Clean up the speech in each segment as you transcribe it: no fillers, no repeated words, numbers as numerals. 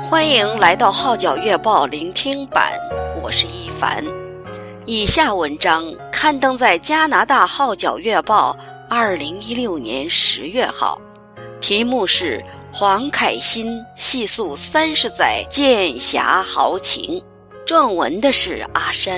欢迎来到号角月报聆听版，我是一凡。以下文章刊登在加拿大号角月报2016年10月号，题目是黄凯欣细诉30载剑侠豪情，撰文的是阿山。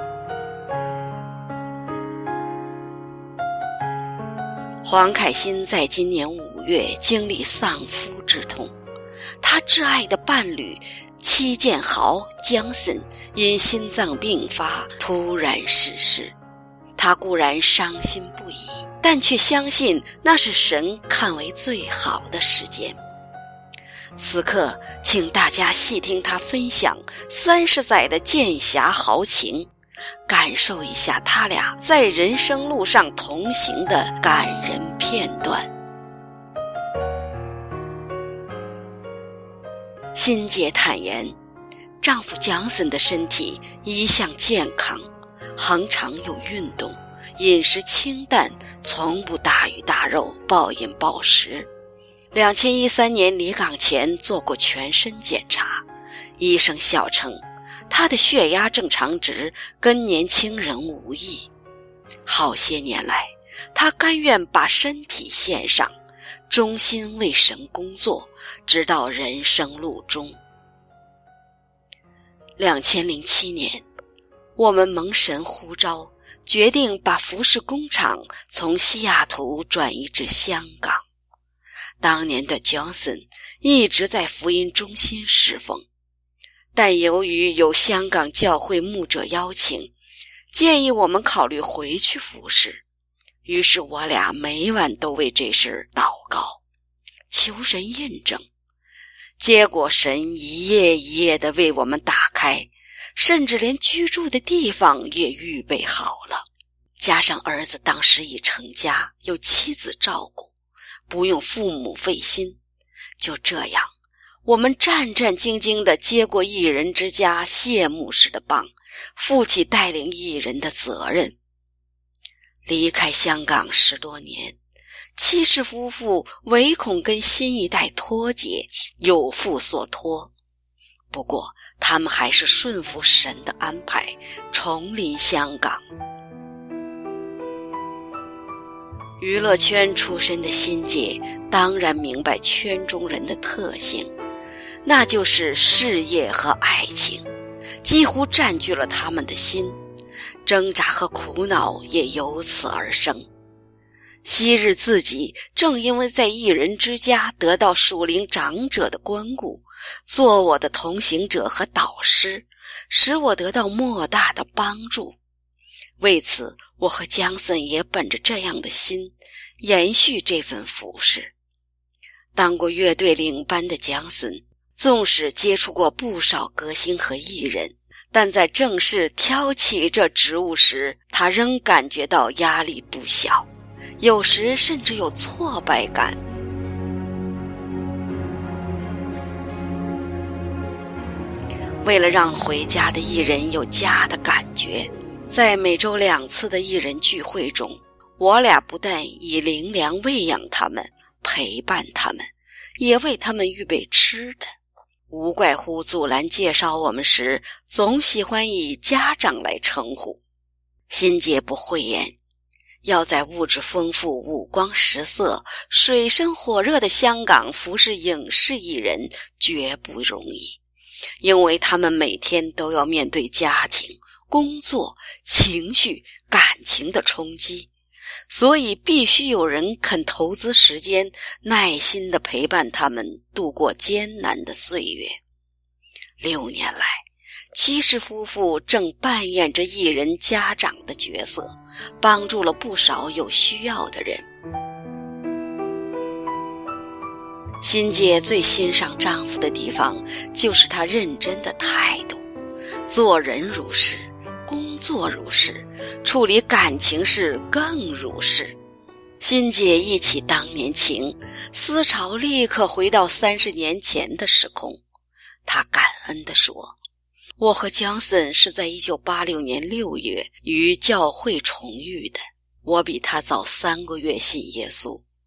黄凯欣在今年5月经历丧夫之痛，他挚爱的伴侣戚建豪江森因心脏病发突然逝世。他固然伤心不已，但却相信那是神看为最好的时间。此刻请大家细听他分享30载的剑侠豪情，感受一下他俩在人生路上同行的感人片段。辛姐坦言，丈夫江森的身体一向健康，恒常有运动，饮食清淡，从不大鱼大肉，暴饮暴食。2013年离港前做过全身检查，医生笑称他的血压正常值跟年轻人无异。好些年来，他甘愿把身体献上，忠心为神工作，直到人生路终。2007年，我们蒙神呼召，决定把服饰工厂从西雅图转移至香港。当年的 Johnson 一直在福音中心侍奉，但由于有香港教会牧者邀请，建议我们考虑回去服侍。于是我俩每晚都为这事祷告，求神印证。结果神一页一页地为我们打开，甚至连居住的地方也预备好了。加上儿子当时已成家，有妻子照顾，不用父母费心。就这样，我们战战兢兢地接过一人之家谢牧师的棒，负起带领一人的责任。离开香港10多年，戚氏夫妇唯恐跟新一代脱节，有负所托。不过他们还是顺服神的安排，重临香港。娱乐圈出身的辛姐当然明白圈中人的特性，那就是事业和爱情几乎占据了他们的心，挣扎和苦恼也由此而生。昔日自己正因为在一人之家得到属灵长者的关顾，做我的同行者和导师，使我得到莫大的帮助。为此，我和江森也本着这样的心，延续这份服侍。当过乐队领班的江森，纵使接触过不少歌星和艺人，但在正式挑起这职务时，他仍感觉到压力不小，有时甚至有挫败感。为了让回家的艺人有家的感觉，在每周2次的艺人聚会中，我俩不但以灵粮喂养他们，陪伴他们，也为他们预备吃的。无怪乎祖蓝介绍我们时，总喜欢以家长来称呼。辛姐不讳言，要在物质丰富、五光十色、水深火热的香港服侍影视艺人绝不容易，因为他们每天都要面对家庭、工作、情绪、感情的冲击，所以必须有人肯投资时间，耐心地陪伴他们度过艰难的岁月。6年来，戚氏夫妇正扮演着艺人家长的角色，帮助了不少有需要的人。辛姐最欣赏丈夫的地方，就是他认真的态度，做人如是，工作如是，处理感情事更如是。辛姐忆起当年情，思潮立刻回到30年前的时空。她感恩地说，我和江森是在1986年6月于教会重遇的，我比他早3个月信耶稣。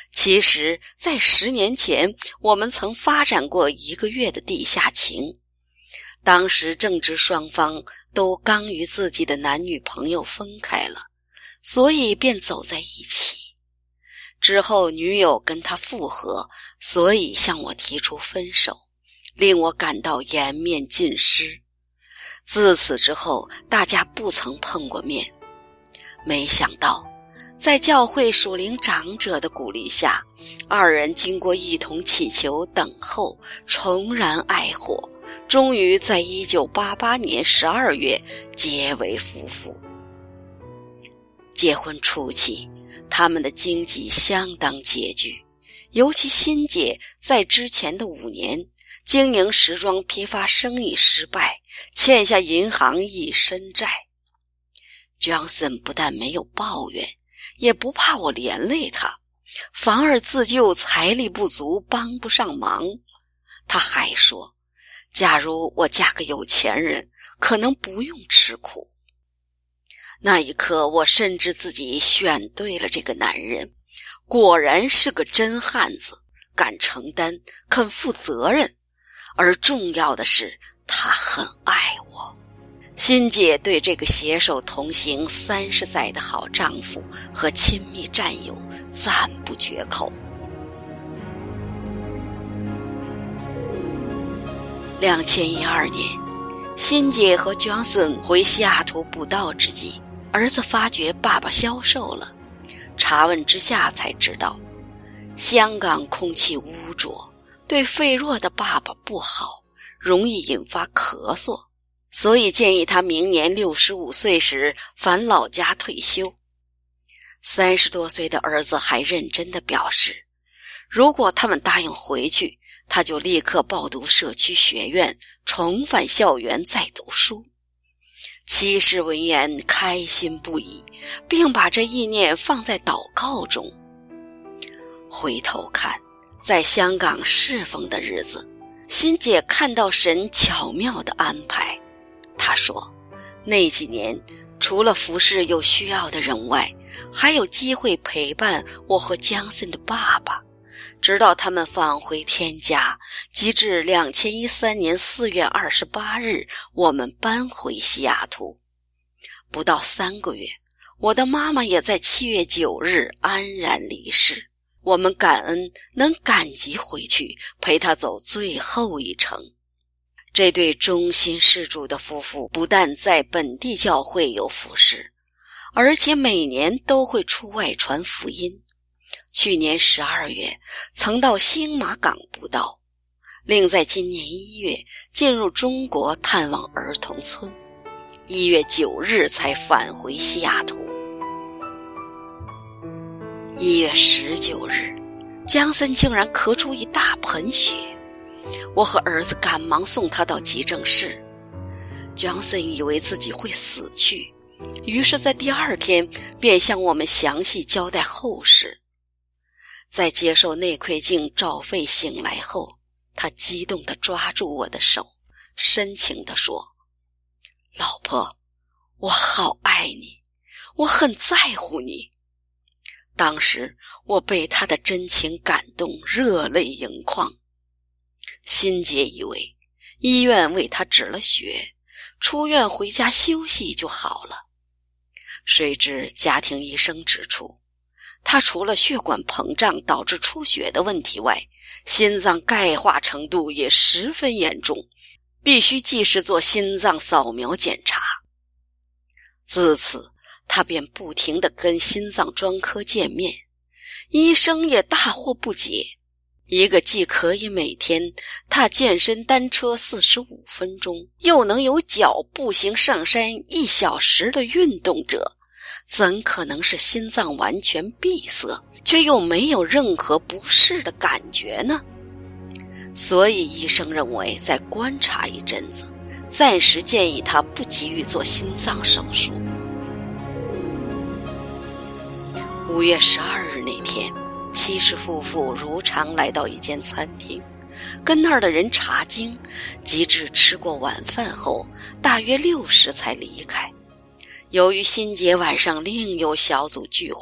其实在10年前，我们曾发展过1个月的地下情，当时正值双方都刚与自己的男女朋友分开了，所以便走在一起。之后女友跟他复合，所以向我提出分手，令我感到颜面尽失。自此之后，大家不曾碰过面。没想到在教会属灵长者的鼓励下，二人经过一同祈求等候，重燃爱火，终于在1988年12月结为夫妇。结婚初期，他们的经济相当拮据，尤其欣姐在之前的5年经营时装批发生意失败，欠下银行一身债。Johnson 不但没有抱怨，也不怕我连累他，反而自救财力不足，帮不上忙。他还说，假如我嫁个有钱人，可能不用吃苦。那一刻，我深知自己选对了这个男人，果然是个真汉子，敢承担，肯负责任，而重要的是，他很爱我。欣姐对这个携手同行30载的好丈夫和亲密战友赞不绝口。2012年，欣姐和 Johnson 回西雅图布道之际，儿子发觉爸爸消瘦了，查问之下才知道，香港空气污浊，对肺弱的爸爸不好，容易引发咳嗽，所以建议他明年65岁时返老家退休。30多岁的儿子还认真地表示，如果他们答应回去，他就立刻报读社区学院，重返校园再读书。妻室闻言开心不已，并把这意念放在祷告中。回头看，在香港侍奉的日子，欣姐看到神巧妙的安排。她说，那几年除了服侍有需要的人外，还有机会陪伴我和江森的爸爸，直到他们返回天家，及至2013年4月28日，我们搬回西雅图。不到3个月，我的妈妈也在7月9日安然离世。我们感恩能赶集回去，陪她走最后一程。这对忠心事主的夫妇不但在本地教会有服侍，而且每年都会出外传福音。去年12月曾到新马港布道，另在今年1月进入中国探望儿童村，1月9日才返回西雅图。1月19日，江森竟然咳出一大盆血，我和儿子赶忙送他到急诊室。江森以为自己会死去，于是在第2天便向我们详细交代后事。在接受内窥镜照肺醒来后，他激动地抓住我的手，深情地说，老婆，我好爱你，我很在乎你。当时我被他的真情感动，热泪盈眶。欣姐以为医院为他止了血，出院回家休息就好了。谁知家庭医生指出，他除了血管膨胀导致出血的问题外，心脏钙化程度也十分严重，必须及时做心脏扫描检查。自此他便不停地跟心脏专科见面，医生也大惑不解，一个既可以每天踏健身单车45分钟，又能有脚步行上山1小时的运动者，怎可能是心脏完全闭塞，却又没有任何不适的感觉呢？所以医生认为再观察一阵子，暂时建议他不急于做心脏手术。5月12日那天，妻氏夫妇如常来到一间餐厅，跟那儿的人查经，及至吃过晚饭后，大约6时才离开。由于欣姐晚上另有小组聚会，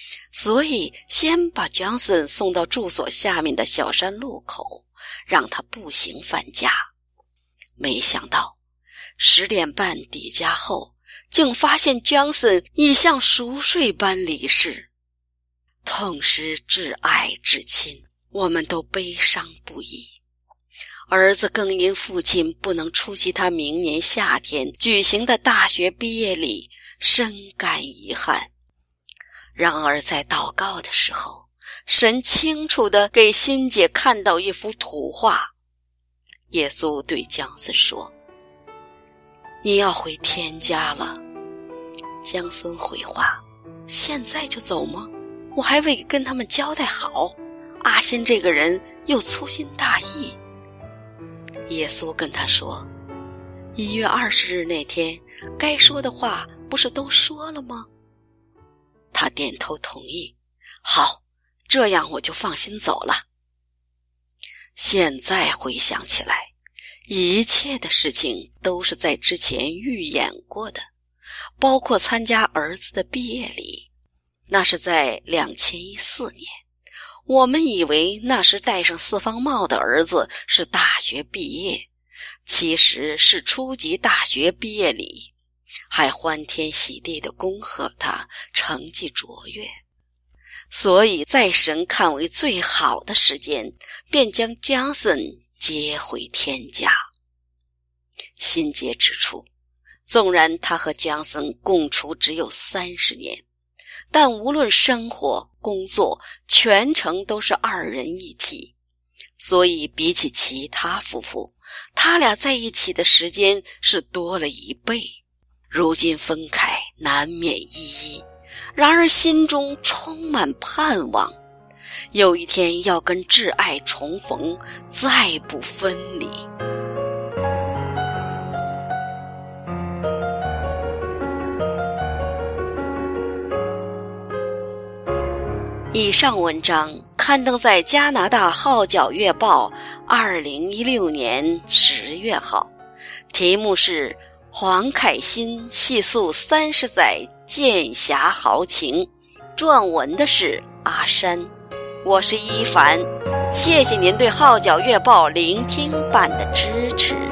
所以先把江森送到住所下面的小山路口，让他步行返家。没想到10点半抵家后，竟发现江森已像熟睡般离世。痛失挚爱至亲，我们都悲伤不已。儿子更因父亲不能出席他明年夏天举行的大学毕业礼，深感遗憾。然而在祷告的时候，神清楚地给欣姐看到一幅图画。耶稣对江森说：你要回天家了。江森回话：现在就走吗？我还未跟他们交代好，阿新这个人又粗心大意。耶稣跟他说：1月20日那天该说的话不是都说了吗？他点头同意。好，这样我就放心走了。现在回想起来，一切的事情都是在之前预演过的，包括参加儿子的毕业礼。那是在2014年，我们以为那时戴上四方帽的儿子是大学毕业，其实是初级大学毕业礼，还欢天喜地地恭贺他成绩卓越。所以在神看为最好的时间，便将江森接回天家。辛杰指出，纵然他和江森共处只有30年，但无论生活、工作，全程都是2人一体。所以比起其他夫妇，他俩在一起的时间是多了1倍。如今分开难免依依，然而心中充满盼望，有一天要跟挚爱重逢，再不分离。以上文章刊登在加拿大号角月报2016年10月号，题目是黄凯欣细诉30载剑侠豪情，撰文的是阿山。我是一凡，谢谢您对号角月报聆听版的支持。